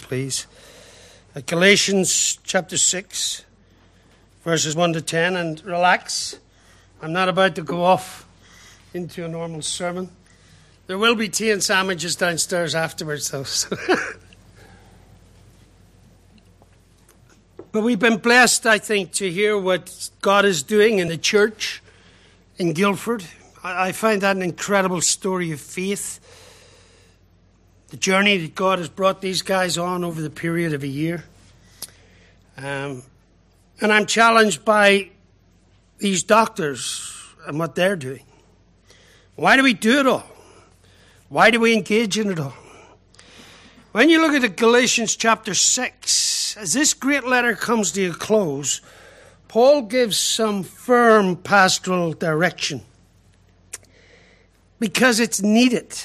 please. Galatians chapter 6, verses 1 to 10. And relax. I'm not about to go off into a normal sermon. There will be tea and sandwiches downstairs afterwards, though. But we've been blessed, I think, to hear what God is doing in the church in Guildford. I find that an incredible story of faith. The journey that God has brought these guys on over the period of a year. And I'm challenged by these doctors and what they're doing. Why do we do it all? Why do we engage in it all? When you look at Galatians chapter 6, as this great letter comes to a close, Paul gives some firm pastoral direction because it's needed.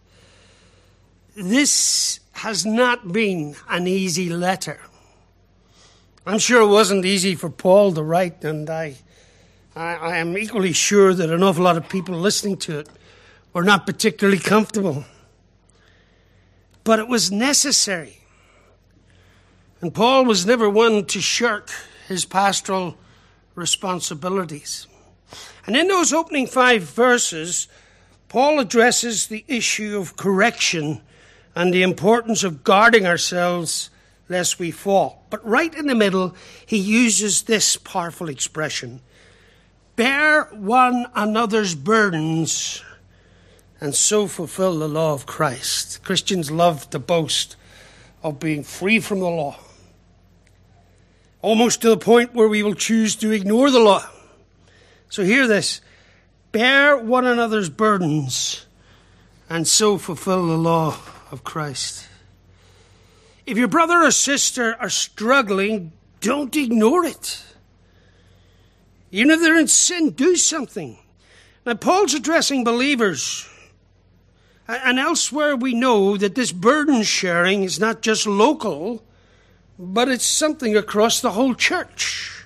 This has not been an easy letter. I'm sure it wasn't easy for Paul to write, and I am equally sure that an awful lot of people listening to it were not particularly comfortable. But it was necessary. And Paul was never one to shirk his pastoral responsibilities. And in those opening 5 verses, Paul addresses the issue of correction and the importance of guarding ourselves lest we fall. But right in the middle, he uses this powerful expression: bear one another's burdens and so fulfill the law of Christ. Christians love to boast of being free from the law, almost to the point where we will choose to ignore the law. So hear this: bear one another's burdens and so fulfill the law of Christ. If your brother or sister are struggling, don't ignore it. Even if they're in sin, do something. Now, Paul's addressing believers. And elsewhere we know that this burden sharing is not just local, but it's something across the whole church.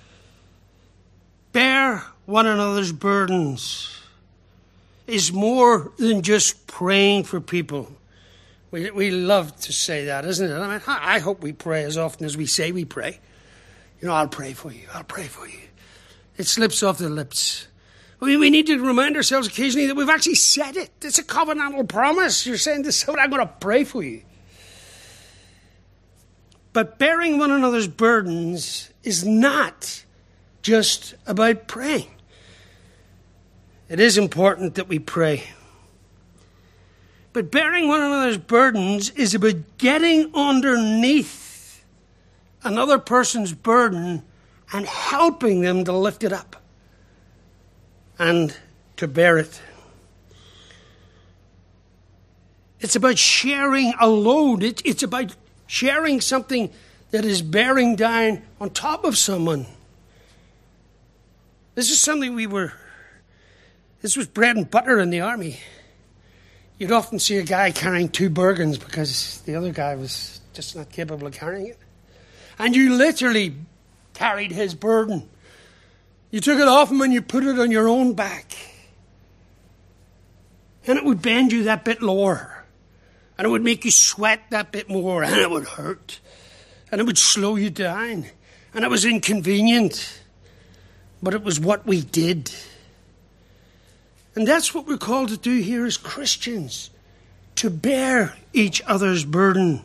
Bear one another's burdens is more than just praying for people. We love to say that, isn't it? I mean, I hope we pray as often as we say we pray. You know, I'll pray for you. I'll pray for you. It slips off the lips. We need to remind ourselves occasionally that we've actually said it. It's a covenantal promise. You're saying this, I'm going to pray for you. But bearing one another's burdens is not just about praying. It is important that we pray. But bearing one another's burdens is about getting underneath another person's burden and helping them to lift it up and to bear it. It's about sharing a load. It's about sharing something that is bearing down on top of someone. This is something this was bread and butter in the army. You'd often see a guy carrying 2 Bergens because the other guy was just not capable of carrying it. And you literally carried his burden. You took it off him and you put it on your own back. And it would bend you that bit lower. And it would make you sweat that bit more. And it would hurt. And it would slow you down. And it was inconvenient. But it was what we did. And that's what we're called to do here as Christians. To bear each other's burden.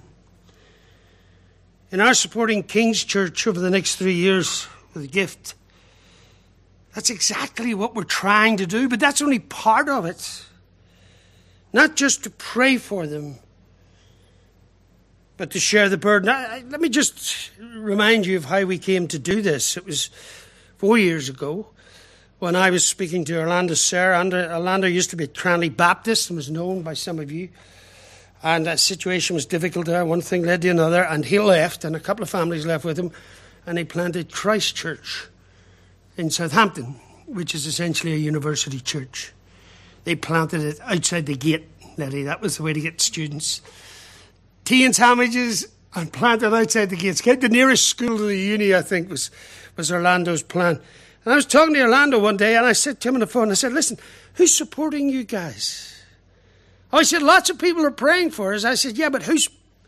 In our supporting King's Church over the next 3 years with a gift, that's exactly what we're trying to do, but that's only part of it. Not just to pray for them, but to share the burden. Let me just remind you of how we came to do this. It was 4 years ago when I was speaking to Orlando Serra. Orlando used to be a Cranley Baptist and was known by some of you. And that situation was difficult there. One thing led to another, and he left, and a couple of families left with him, and he planted Christ Church in Southampton, which is essentially a university church. They planted it outside the gate, Letty. That was the way to get students. Tea and sandwiches and planted outside the gates. Get the nearest school to the uni, I think, was Orlando's plan. And I was talking to Orlando one day, and I said to him on the phone, I said, listen, who's supporting you guys? Oh, he said, lots of people are praying for us. I said, yeah, but who's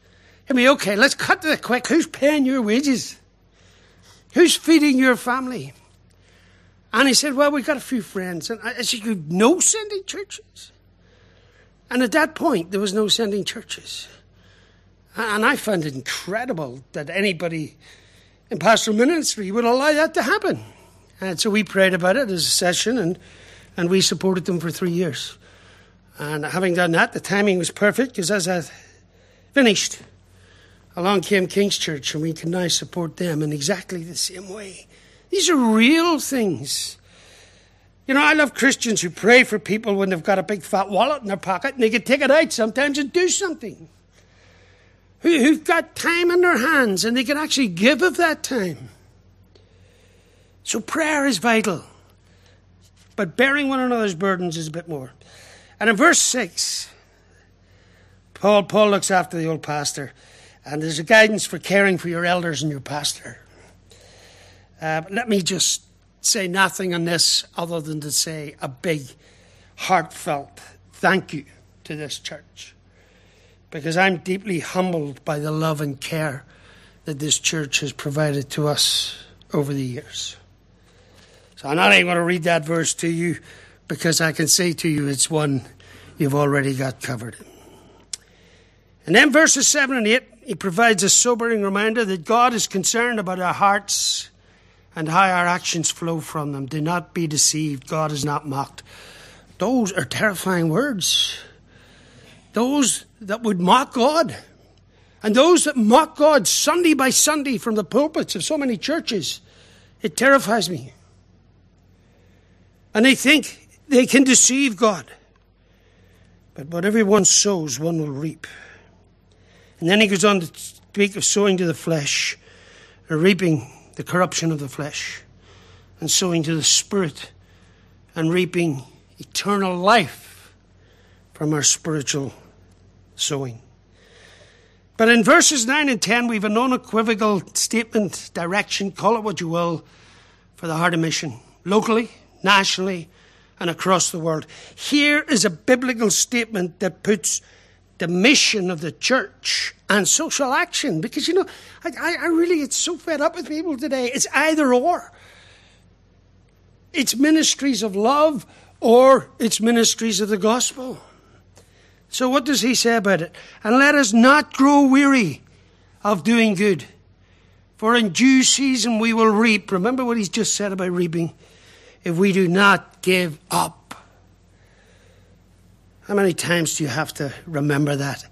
I mean, okay, let's cut to the quick. Who's paying your wages? Who's feeding your family? And he said, well, we've got a few friends. And I said, you've no sending churches? And at that point, there was no sending churches. And I found it incredible that anybody in pastoral ministry would allow that to happen. And so we prayed about it as a session, and we supported them for 3 years. And having done that, the timing was perfect, because as I finished, along came King's Church, and we can now support them in exactly the same way. These are real things. You know, I love Christians who pray for people when they've got a big fat wallet in their pocket and they can take it out sometimes and do something. Who've got time in their hands and they can actually give of that time. So prayer is vital. But bearing one another's burdens is a bit more. And in verse 6, Paul looks after the old pastor. And there's a guidance for caring for your elders and your pastor. Let me just say nothing on this other than to say a big, heartfelt thank you to this church. Because I'm deeply humbled by the love and care that this church has provided to us over the years. So I'm not even going to read that verse to you, because I can say to you it's one you've already got covered. And then verses 7 and 8, he provides a sobering reminder that God is concerned about our hearts and how our actions flow from them. Do not be deceived. God is not mocked. Those are terrifying words. Those that would mock God, and those that mock God Sunday by Sunday from the pulpits of so many churches, it terrifies me. And they think they can deceive God. But whatever one sows, one will reap. And then he goes on to speak of sowing to the flesh, and reaping the corruption of the flesh, and sowing to the Spirit, and reaping eternal life from our spiritual sowing. But in verses 9 and 10, we've an unequivocal statement, direction, call it what you will, for the heart of mission, locally, nationally, and across the world. Here is a biblical statement that puts the mission of the church and social action, because, you know, I really get so fed up with people today. It's either or. It's ministries of love or it's ministries of the gospel. So what does he say about it? And let us not grow weary of doing good, for in due season we will reap. Remember what he's just said about reaping. If we do not give up. How many times do you have to remember that?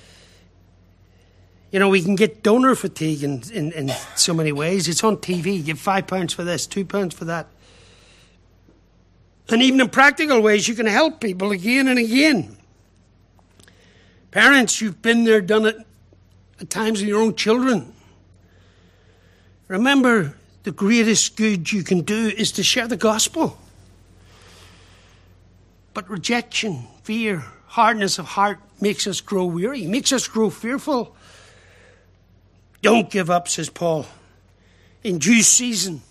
You know, we can get donor fatigue in so many ways. It's on TV. You give £5 for this, £2 for that. And even in practical ways, you can help people again and again. Parents, you've been there, done it at times with your own children. Remember, the greatest good you can do is to share the gospel. But rejection, fear, hardness of heart makes us grow weary, makes us grow fearful. Don't give up, says Paul. In due season,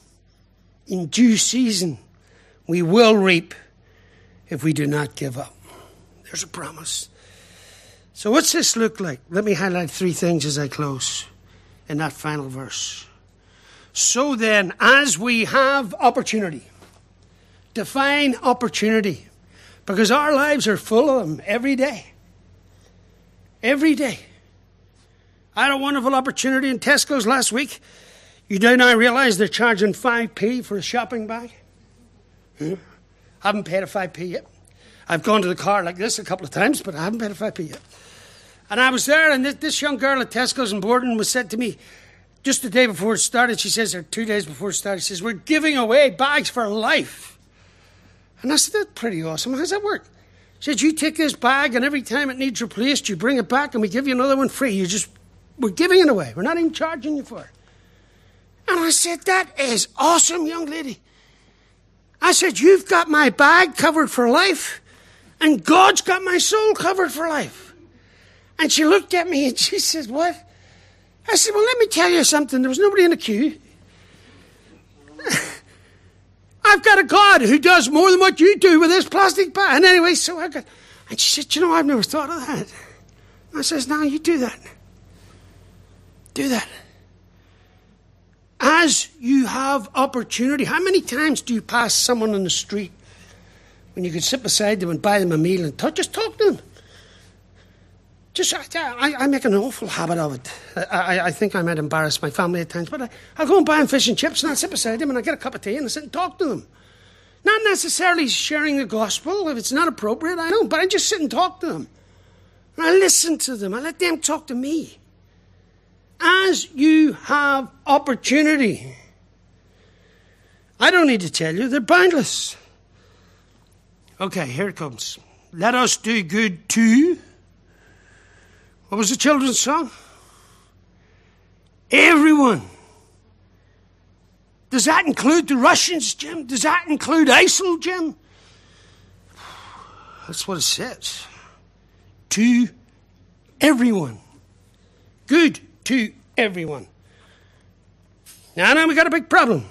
we will reap if we do not give up. There's a promise. So what's this look like? Let me highlight 3 things as I close in that final verse. So then, as we have opportunity, define opportunity, because our lives are full of them every day. Every day. I had a wonderful opportunity in Tesco's last week. You do now realise they're charging 5p for a shopping bag? I haven't paid a 5p yet. I've gone to the car like this a couple of times, but I haven't paid a 5p yet. And I was there, and this young girl at Tesco's in Borden was said to me, just the day before it started, she says, or 2 days before it started, she says, we're giving away bags for life. And I said, that's pretty awesome. How does that work? She said, you take this bag, and every time it needs replaced, you bring it back, and we give you another one free. We're giving it away. We're not even charging you for it. And I said, that is awesome, young lady. I said, you've got my bag covered for life, and God's got my soul covered for life. And she looked at me and she says, what? I said, well, let me tell you something. There was nobody in the queue. I've got a God who does more than what you do with this plastic bag. And anyway, and she said, I've never thought of that. I says, no, you do that. Do that. As you have opportunity. How many times do you pass someone on the street when you could sit beside them and buy them a meal and just talk to them? I make an awful habit of it. I think I might embarrass my family at times, but I'll go and buy them fish and chips and I'll sit beside them and I'll get a cup of tea and I'll sit and talk to them. Not necessarily sharing the gospel if it's not appropriate, I know, but I just sit and talk to them. And I listen to them. I let them talk to me. As you have opportunity. I don't need to tell you, they're boundless. Okay, here it comes. Let us do good to... What was the children's song? Everyone. Does that include the Russians, Jim? Does that include ISIL, Jim? That's what it says. To everyone. Good to everyone. Now we got a big problem.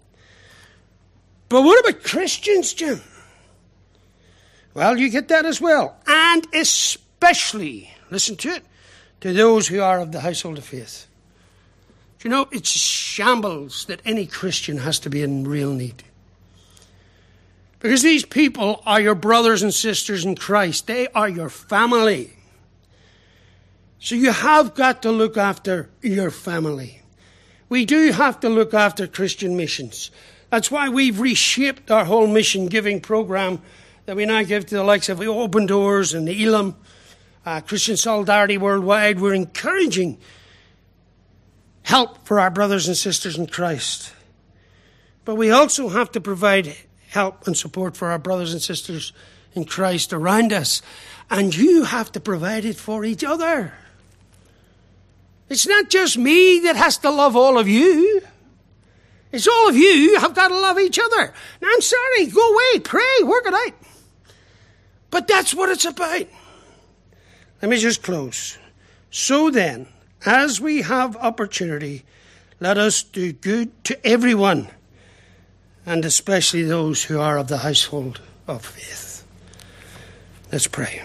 But what about Christians, Jim? Well, you get that as well. And especially, listen to it, to those who are of the household of faith. Do you know, it's shambles that any Christian has to be in real need. Because these people are your brothers and sisters in Christ. They are your family. So you have got to look after your family. We do have to look after Christian missions. That's why we've reshaped our whole mission giving program that we now give to the likes of Open Doors and the Elam, Christian Solidarity Worldwide. We're encouraging help for our brothers and sisters in Christ. But we also have to provide help and support for our brothers and sisters in Christ around us. And you have to provide it for each other. It's not just me that has to love all of you. It's all of you have got to love each other. Now, I'm sorry. Go away. Pray. Work it out. But that's what it's about. Let me just close. So then, as we have opportunity, let us do good to everyone, and especially those who are of the household of faith. Let's pray.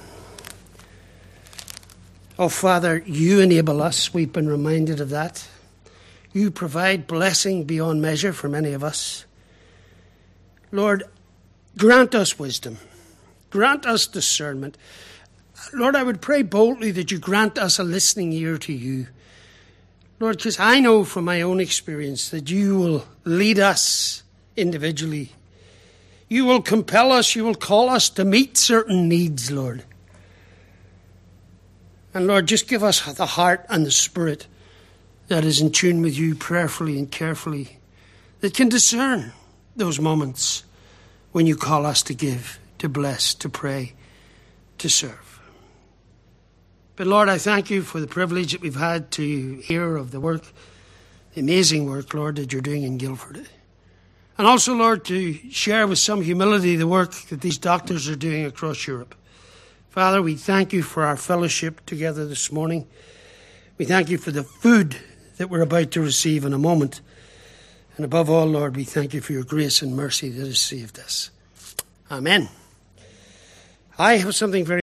Oh, Father, you enable us. We've been reminded of that. You provide blessing beyond measure for many of us. Lord, grant us wisdom. Grant us discernment. Lord, I would pray boldly that you grant us a listening ear to you. Lord, because I know from my own experience that you will lead us individually. You will compel us, you will call us to meet certain needs, Lord. And Lord, just give us the heart and the spirit that is in tune with you prayerfully and carefully, that can discern those moments when you call us to give, to bless, to pray, to serve. But Lord, I thank you for the privilege that we've had to hear of the work, the amazing work, Lord, that you're doing in Guildford. And also, Lord, to share with some humility the work that these doctors are doing across Europe. Father, we thank you for our fellowship together this morning. We thank you for the food that we're about to receive in a moment. And above all, Lord, we thank you for your grace and mercy that has saved us. Amen. I have something very